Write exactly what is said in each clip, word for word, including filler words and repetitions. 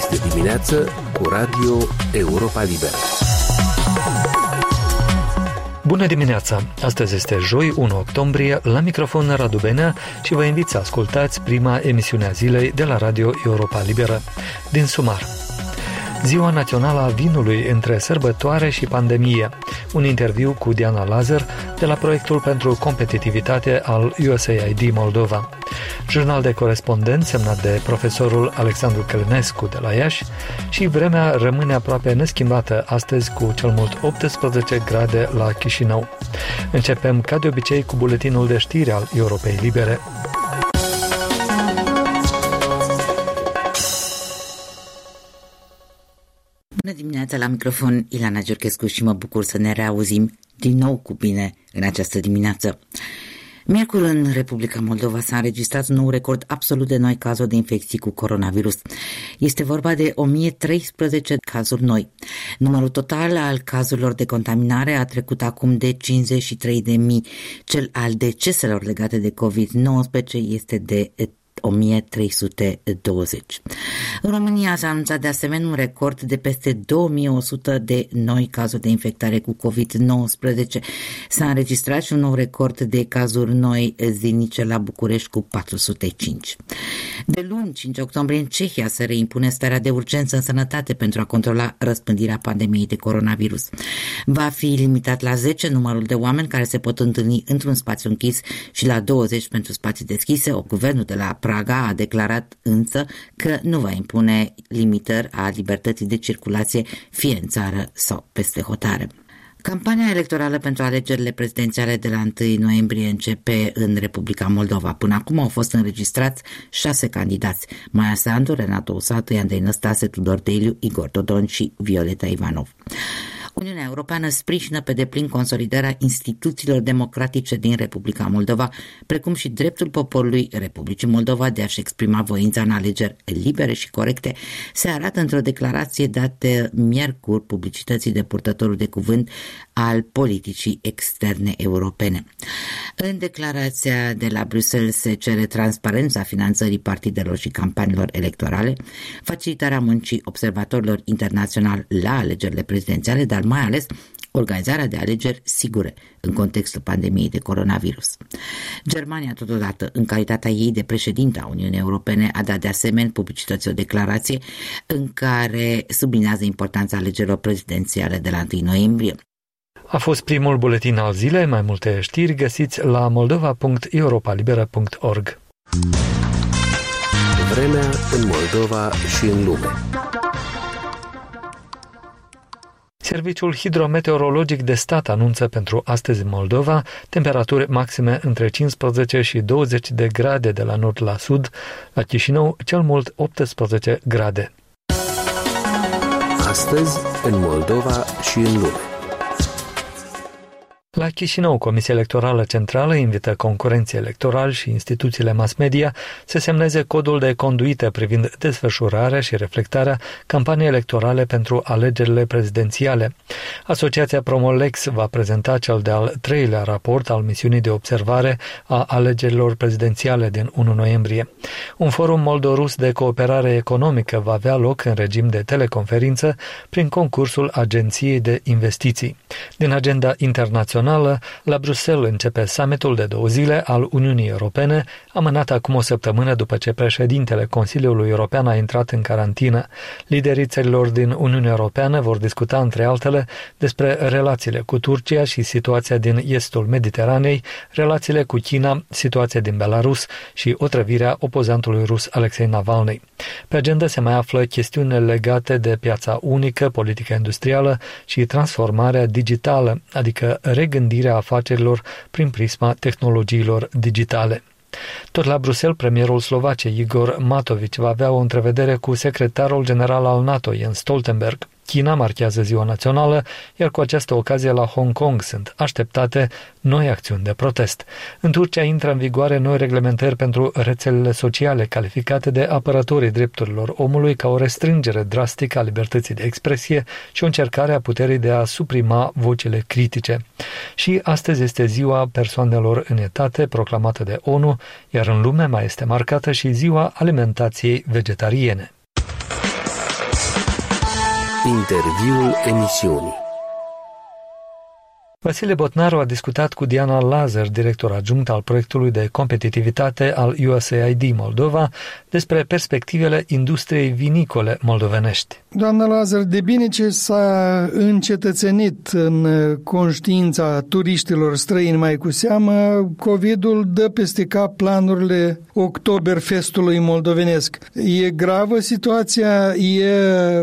Este dimineață cu Radio Europa Liberă. Bună dimineața! Astăzi este joi, unu octombrie, la microfon Radu Benea și vă invit să ascultați prima emisiune a zilei de la Radio Europa Liberă. Din sumar. Ziua Națională a Vinului între sărbătoare și pandemie. Un interviu cu Diana Lazar de la proiectul pentru competitivitate al U S A I D Moldova. Jurnal de corespondent semnat de profesorul Alexandru Călinescu de la Iași și vremea rămâne aproape neschimbată astăzi cu cel mult optsprezece grade la Chișinău. Începem ca de obicei cu buletinul de știri al Europei Libere. Bună dimineața, la microfon Ilana Giurchescu și mă bucur să ne reauzim din nou cu bine în această dimineață. Miercuri în Republica Moldova s-a înregistrat un nou record absolut de noi cazuri de infecții cu coronavirus. Este vorba de o mie treisprezece cazuri noi. Numărul total al cazurilor de contaminare a trecut acum de cincizeci și trei de mii. Cel al deceselor legate de covid nouăsprezece este de o mie trei sute douăzeci. În România s-a anunțat de asemenea un record de peste două mii o sută de noi cazuri de infectare cu covid nouăsprezece. S-a înregistrat și un nou record de cazuri noi zilnice la București cu patru sute cinci. De luni, cinci octombrie, în Cehia se reimpune starea de urgență în sănătate pentru a controla răspândirea pandemiei de coronavirus. Va fi limitat la zece numărul de oameni care se pot întâlni într-un spațiu închis și la douăzeci pentru spații deschise. O guvernul de la Praga a declarat însă că nu va impune limitări a libertății de circulație fie în țară sau peste hotare. Campania electorală pentru alegerile prezidențiale de la întâi noiembrie începe în Republica Moldova. Până acum au fost înregistrați șase candidați: Maia Sandu, Renato Usatu, Andrei Năstase, Tudor Deliu, Igor Dodon și Violeta Ivanov. Uniunea Europeană sprijină pe deplin consolidarea instituțiilor democratice din Republica Moldova, precum și dreptul poporului Republicii Moldova de a-și exprima voința în alegeri libere și corecte, se arată într-o declarație dată miercuri publicității de purtătorul de cuvânt al politicii externe europene. În declarația de la Bruxelles se cere transparența finanțării partidelor și campaniilor electorale, facilitarea muncii observatorilor internaționali la alegerile prezidențiale, dar mai ales organizarea de alegeri sigure în contextul pandemiei de coronavirus. Germania, totodată, în calitatea ei de președintă a Uniunii Europene, a dat de asemenea publicității o declarație în care subliniază importanța alegerilor prezidențiale de la întâi noiembrie. A fost primul buletin al zilei. Mai multe știri găsiți la moldova punct europa liberă punct org. Vremea în Moldova și în lume. Serviciul hidrometeorologic de stat anunță pentru astăzi în Moldova temperaturi maxime între cincisprezece și douăzeci de grade de la nord la sud, la Chișinău cel mult optsprezece grade. Astăzi în Moldova și în lume. La Chișinău, Comisia Electorală Centrală invită concurenții electorali și instituțiile mass media să semneze codul de conduită privind desfășurarea și reflectarea campaniei electorale pentru alegerile prezidențiale. Asociația Promolex va prezenta cel de-al treilea raport al misiunii de observare a alegerilor prezidențiale din unu noiembrie. Un forum moldo-rus de cooperare economică va avea loc în regim de teleconferință prin concursul Agenției de Investiții. Din agenda internațională, la Bruxelles începe summitul de două zile al Uniunii Europene, amânat acum o săptămână după ce președintele Consiliului European a intrat în carantină. Liderii țărilor din Uniunea Europeană vor discuta, între altele, despre relațiile cu Turcia și situația din estul Mediteranei, relațiile cu China, situația din Belarus și otrăvirea opozantului rus Alexei Navalny. Pe agenda se mai află chestiuni legate de piața unică, politica industrială și transformarea digitală, adică regândirea afacerilor prin prisma tehnologiilor digitale. Tot la Bruxelles, premierul Slovaciei Igor Matovici va avea o întrevedere cu secretarul general al NATO, Jens Stoltenberg. China marchează ziua națională, iar cu această ocazie la Hong Kong sunt așteptate noi acțiuni de protest. În Turcia intră în vigoare noi reglementări pentru rețelele sociale, calificate de apărătorii drepturilor omului ca o restrângere drastică a libertății de expresie și o încercare a puterii de a suprima vocile critice. Și astăzi este ziua persoanelor în etate, proclamată de ONU, iar în lume mai este marcată și ziua alimentației vegetariene. Interviul emisiunii. Vasile Botnaru a discutat cu Diana Lazar, director adjunct al proiectului de competitivitate al U S A I D Moldova, despre perspectivele industriei vinicole moldovenești. Doamna Lazar, de bine ce s-a încetățenit în conștiința turiștilor străini mai cu seamă, COVID-ul dă peste cap planurile Oktoberfestului moldovenesc. E gravă situația? E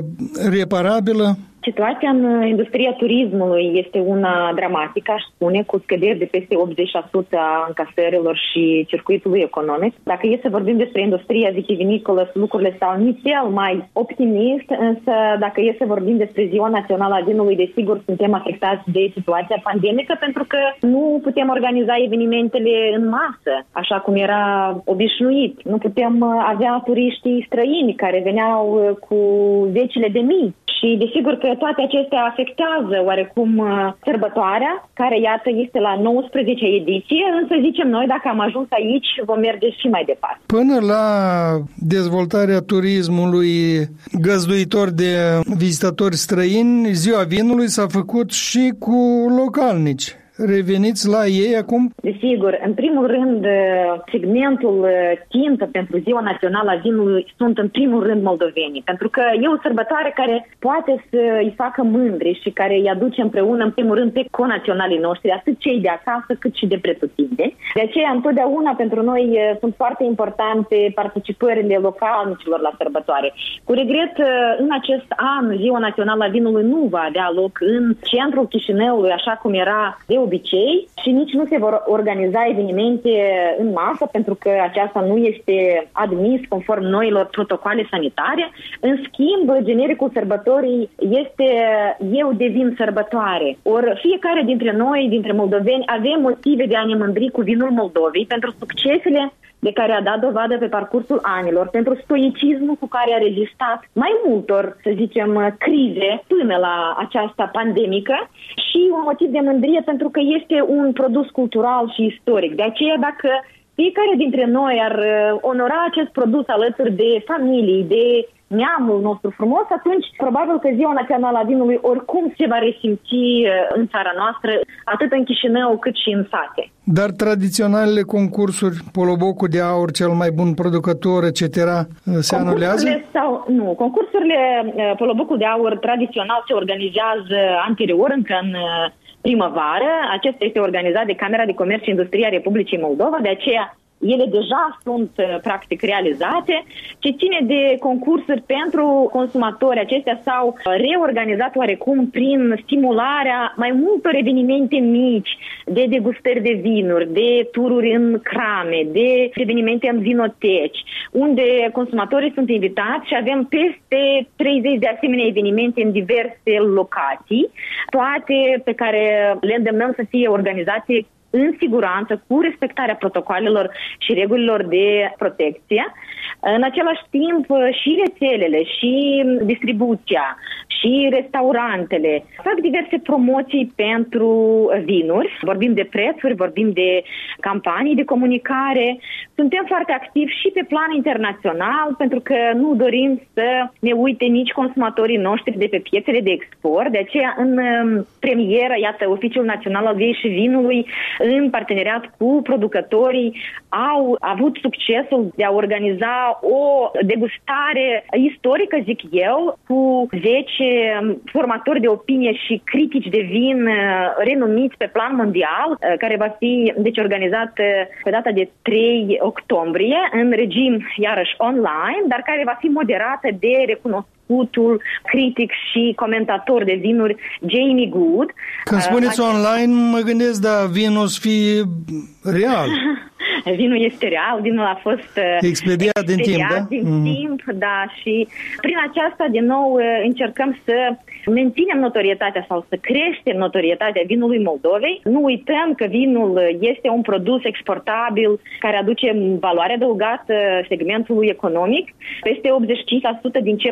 reparabilă? Situația în industria turismului este una dramatică, aș spune, cu scăderi de peste optzeci la sută a încasărilor și circuitului economic. Dacă e să vorbim despre industria vitivinicolă, lucrurile stau nițel mai optimist, însă dacă e să vorbim despre Ziua Națională a Vinului, desigur suntem afectați de situația pandemică, pentru că nu putem organiza evenimentele în masă, așa cum era obișnuit. Nu putem avea turiștii străini care veneau cu zecile de mii. Și desigur că toate acestea afectează oarecum sărbătoarea, care iată este la nouăsprezecea ediție, însă zicem noi, dacă am ajuns aici, vom merge și mai departe. Până la dezvoltarea turismului găzduitor de vizitatori străini, Ziua Vinului s-a făcut și cu localnici. Reveniți la ei acum? Desigur, în primul rând, segmentul țintă pentru Ziua Națională a Vinului sunt în primul rând moldovenii, pentru că e o sărbătoare care poate să îi facă mândri și care îi aduce împreună, în primul rând, pe conaționalii noștri, atât cei de acasă cât și de pretutindeni. De aceea, întotdeauna, pentru noi sunt foarte importante participările localnicilor la sărbătoare. Cu regret, în acest an, Ziua Națională a Vinului nu va avea loc în centrul Chișinăului, așa cum era de obicei, și nici nu se vor organiza evenimente în masă, pentru că aceasta nu este admis conform noilor protocoale sanitare. În schimb, genericul sărbătorii este Eu devin sărbătoare. Ori fiecare dintre noi, dintre moldoveni, avem motive de a ne mândri cu vinul Moldovei pentru succesele de care a dat dovadă pe parcursul anilor, pentru stoicismul cu care a rezistat mai multor, să zicem, crize până la această pandemică, și un motiv de mândrie pentru că este un produs cultural și istoric. De aceea, dacă fiecare dintre noi ar onora acest produs alături de familii, de neamul nostru frumos, atunci probabil că Ziua Națională a Vinului oricum se va resimți în țara noastră, atât în Chișinău cât și în sate. Dar tradiționalele concursuri, Polobocul de Aur, cel mai bun producător, et cetera, se anulează? Sau, nu, concursurile Polobocul de Aur tradițional se organizează anterior, încă în primăvară. Acesta este organizat de Camera de Comerț și Industrie a Republicii Moldova, de aceea ele deja sunt practic realizate. Ce ține de concursuri pentru consumatori, acestea s-au reorganizat oarecum prin stimularea mai multor evenimente mici, de degustări de vinuri, de tururi în crame, de evenimente în vinoteci, unde consumatorii sunt invitați și avem peste treizeci de asemenea evenimente în diverse locații, toate pe care le îndemnăm să fie organizate în siguranță, cu respectarea protocolelor și regulilor de protecție. În același timp, și rețelele, și distribuția, și restaurantele fac diverse promoții pentru vinuri. Vorbim de prețuri, vorbim de campanii de comunicare. Suntem foarte activi și pe plan internațional, pentru că nu dorim să ne uite nici consumatorii noștri de pe piețele de export. De aceea, în premieră, iată, Oficiul Național al Viei și Vinului, în parteneriat cu producătorii, au avut succesul de a organiza o degustare istorică, zic eu, cu zece formatori de opinie și critici de vin renumiți pe plan mondial, care va fi deci organizat pe data de trei octombrie în regim iarăși online, dar care va fi moderată de recunoscutul critic și comentator de vinuri Jamie Good. Când spuneți uh, online, mă gândesc, da, vinul să fie real. Vinul este real, vinul a fost expediat din timp, da? din mm. timp, da, și prin aceasta, din nou, încercăm să menținem notorietatea sau să creștem notorietatea vinului Moldovei. Nu uităm că vinul este un produs exportabil care aduce valoare adăugată segmentului economic. Peste optzeci și cinci la sută din ce producem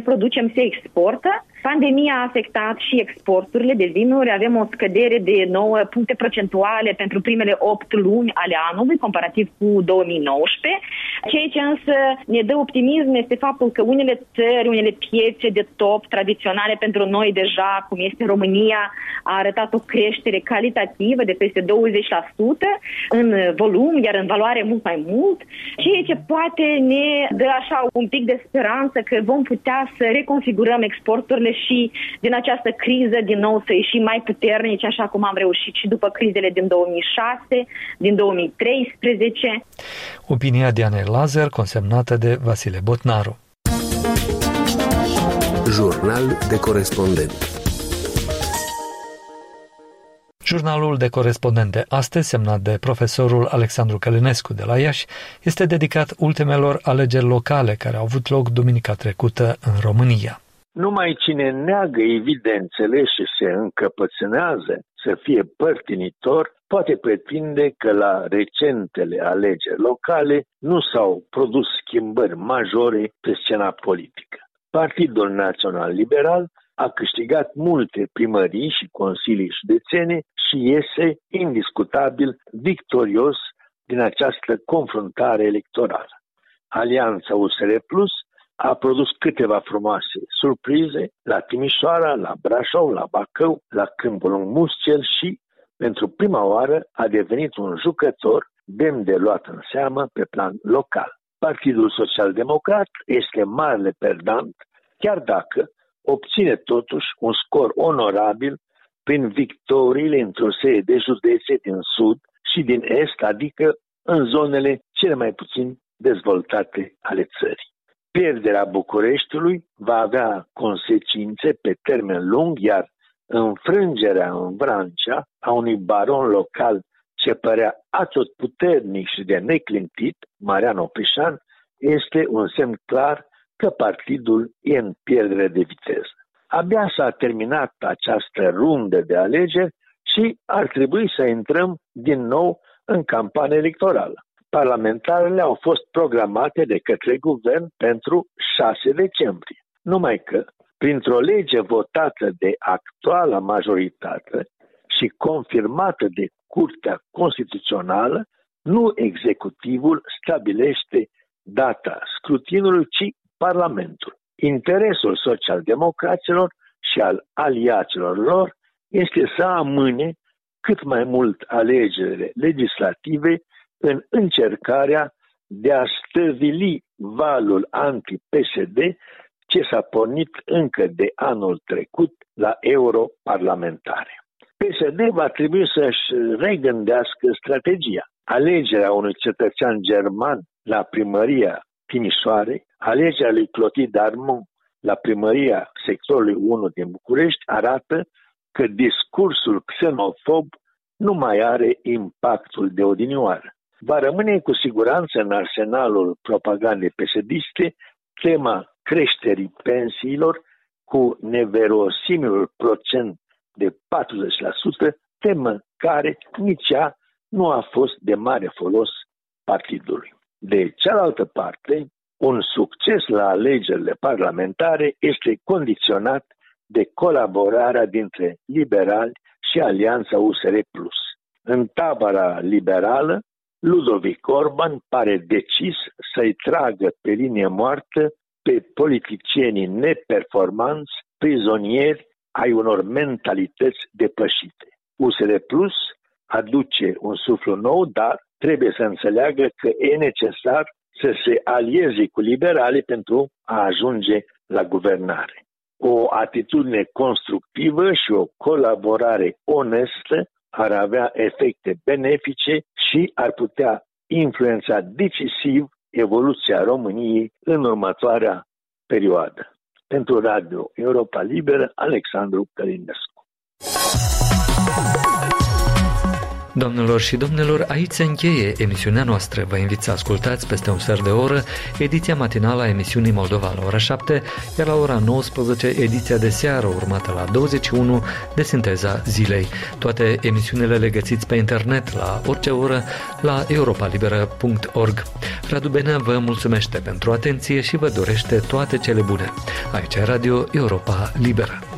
producem se exportă. Pandemia a afectat și exporturile de vinuri. Avem o scădere de nouă puncte procentuale pentru primele opt luni ale anului, comparativ cu două mii nouăsprezece. Ceea ce însă ne dă optimism este faptul că unele țări, unele piețe de top tradiționale pentru noi deja, cum este România, a arătat o creștere calitativă de peste douăzeci la sută în volum, iar în valoare mult mai mult, ceea ce poate ne dă așa un pic de speranță că vom putea să reconfigurăm exporturile și din această criză din nou să ieșim mai puternici, așa cum am reușit și după crizele din două mii șase, din două mii treisprezece. Opinia Dianei Lazar, consemnată de Vasile Botnaru. Jurnal de corespondent. Jurnalul de corespondent de astăzi, semnat de profesorul Alexandru Călinescu de la Iași, este dedicat ultimelor alegeri locale care au avut loc duminica trecută în România. Numai cine neagă evidențele și se încăpățânează să fie părtinitor, poate pretinde că la recentele alegeri locale nu s-au produs schimbări majore pe scena politică. Partidul Național Liberal a câștigat multe primării și consilii județene și iese indiscutabil victorios din această confruntare electorală. Alianța U S R Plus a produs câteva frumoase surprize la Timișoara, la Brașov, la Bacău, la Câmpul Lung Muscel și, pentru prima oară, a devenit un jucător demn de luat în seamă pe plan local. Partidul Social-Democrat este marele perdant, chiar dacă obține totuși un scor onorabil prin victoriile într-o serie de județe din sud și din est, adică în zonele cele mai puțin dezvoltate ale țării. Pierderea Bucureștiului va avea consecințe pe termen lung, iar înfrângerea în Vrancea a unui baron local ce părea atotputernic și de neclintit, Marian Oprișan, este un semn clar că partidul e în pierdere de viteză. Abia s-a terminat această rundă de alegeri și ar trebui să intrăm din nou în campanie electorală. Parlamentarele au fost programate de către guvern pentru șase decembrie. Numai că, printr-o lege votată de actuala majoritate și confirmată de Curtea Constituțională, nu executivul stabilește data scrutinului, ci Parlamentul. Interesul social-democraților și al aliaților lor este să amâne cât mai mult alegerile legislative în încercarea de a stăvili valul anti-P S D ce s-a pornit încă de anul trecut la europarlamentare. P S D va trebui să-și regândească strategia. Alegerea unui cetățean german la primăria Timișoarei, alegerea lui Clotilde Armand la primăria sectorului unu din București arată că discursul xenofob nu mai are impactul de odinioară. Va rămâne cu siguranță în arsenalul propagandei pesediste tema creșterii pensiilor cu neverosimilul procent de patruzeci la sută, temă care nici ea nu a fost de mare folos partidului. De cealaltă parte, un succes la alegerile parlamentare este condiționat de colaborarea dintre liberali și Alianța U S R Plus. În tabăra liberală, Ludovic Orban pare decis să-i tragă pe linie moartă pe politicienii neperformanți, prizonieri ai unor mentalități depășite. U S R Plus aduce un suflu nou, dar trebuie să înțeleagă că e necesar să se alieze cu liberalii pentru a ajunge la guvernare. O atitudine constructivă și o colaborare onestă ar avea efecte benefice și ar putea influența decisiv evoluția României în următoarea perioadă. Pentru Radio Europa Liberă, Alexandru Călinescu. Doamnelor și domnilor, aici se încheie emisiunea noastră. Vă invit să ascultați peste un sfert de oră ediția matinală a emisiunii Moldova la ora șapte, iar la ora nouăsprezece ediția de seară urmată la douăzeci și unu de Sinteza Zilei. Toate emisiunile le găsiți pe internet la orice oră la europa liberă punct org. Radu Benea vă mulțumește pentru atenție și vă dorește toate cele bune. Aici e Radio Europa Liberă.